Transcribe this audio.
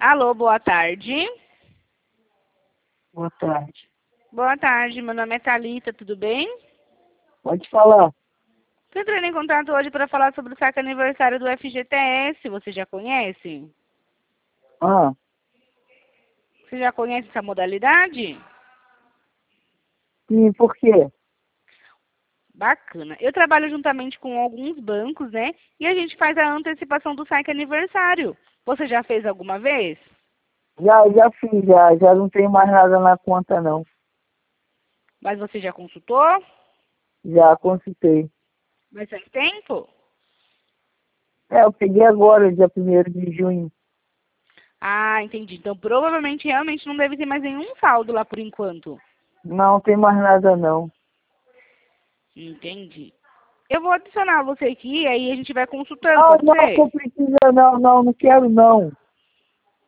Alô, boa tarde. Boa tarde. Boa tarde, meu nome é Thalita, tudo bem? Pode falar. Estou entrando em contato hoje para falar sobre o saque aniversário do FGTS, você já conhece? Ah, Você já conhece essa modalidade? sim, por quê? Bacana. Eu trabalho juntamente com alguns bancos, né? E a gente faz a antecipação do saque aniversário. Você já fez alguma vez? Já fiz, já não tenho mais nada na conta, não. Mas você já consultou? Já consultei. Mas faz tempo? Eu peguei agora, dia 1º de junho. Ah, entendi. Então provavelmente realmente não deve ter mais nenhum saldo lá por enquanto. Não tem mais nada, não. Entendi. Eu vou adicionar você aqui, aí a gente vai consultando, Não, pode não, ser? não precisa, não quero, não.